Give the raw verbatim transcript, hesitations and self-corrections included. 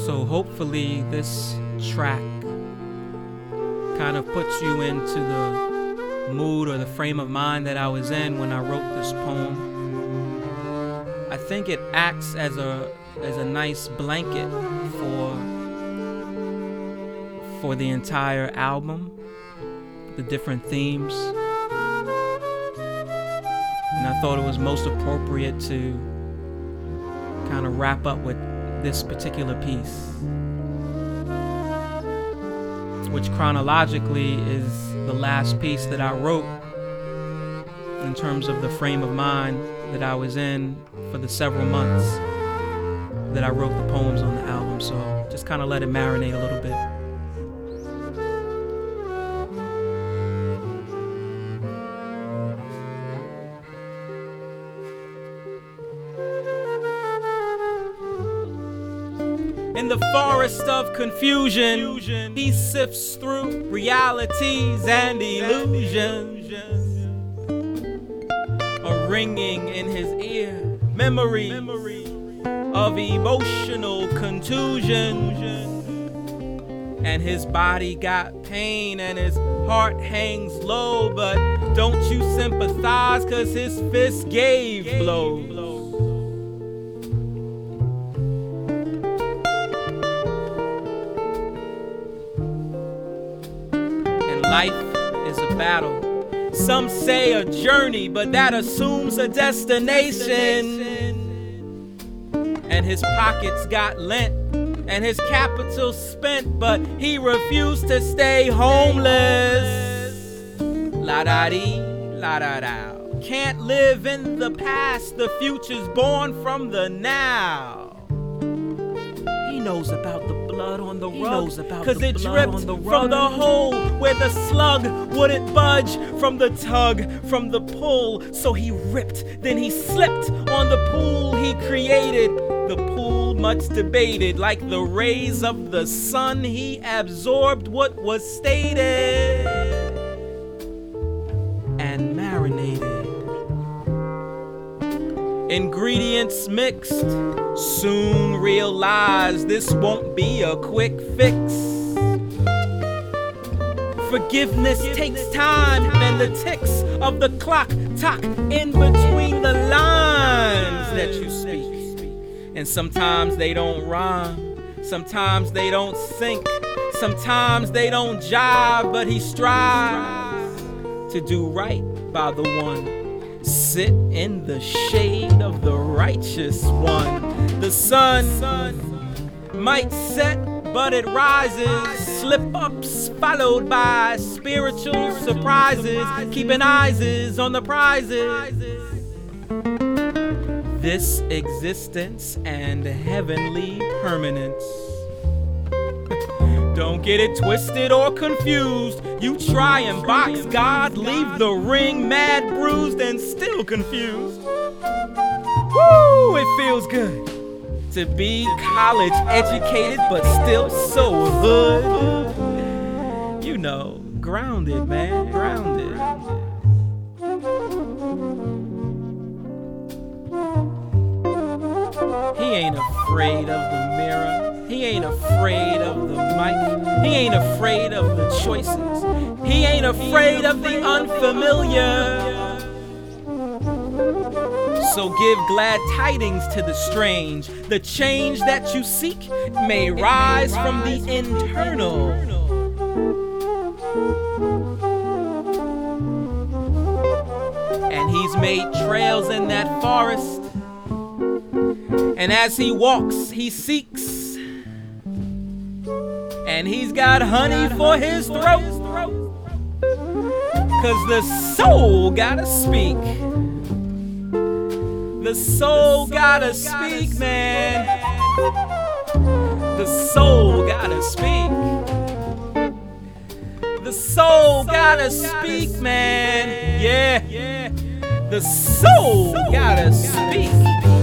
So hopefully this track kind of puts you into the mood or the frame of mind that I was in when I wrote this poem. I think it acts as a as a nice blanket for for the entire album, the different themes. And I thought it was most appropriate to kind of wrap up with this particular piece, which chronologically is the last piece that I wrote in terms of the frame of mind that I was in for the several months that I wrote the poems on the album. So just kind of let it marinate a little bit. In the forest of confusion, he sifts through realities and illusions. A ringing in his ear, memory of emotional contusion. And his body got pain and his heart hangs low, but don't you sympathize, cause his fist gave blows. Life is a battle. Some say a journey, but that assumes a destination. And his pockets got lent, and his capital spent, but he refused to stay homeless. La-da-dee, la-da-da. Can't live in the past, the future's born from the now. He knows about the blood on the rug, cause it dripped from the hole where the slug wouldn't budge from the tug, from the pull. So he ripped, then he slipped on the pool he created. The pool much debated, like the rays of the sun, he absorbed what was stated and marinated. Ingredients mixed, soon realize this won't be a quick fix. Forgiveness takes time, and the ticks of the clock tock in between the lines that you speak. And sometimes they don't rhyme, sometimes they don't sync, sometimes they don't jive, but he strives to do right by the one. Sit in the shade of the righteous one. The sun might set, but it rises. Slip-ups followed by spiritual surprises. Keeping eyes on the prizes. This existence and heavenly permanence. Don't get it twisted or confused. You try and box God, leave the ring mad, bruised, and still confused. Woo, it feels good to be college educated, but still so hood. You know, grounded, man, grounded. He ain't afraid of the mirror. He ain't afraid of the mic. He ain't afraid of the choices. He ain't afraid of the unfamiliar. So give glad tidings to the strange. The change that you seek may rise from the internal. And he's made trails in that forest. And as he walks, he seeks. And he's got honey for his throat. Cause the soul gotta speak. The soul gotta speak, man. The soul gotta speak. The soul gotta speak, man. Yeah. The soul gotta speak.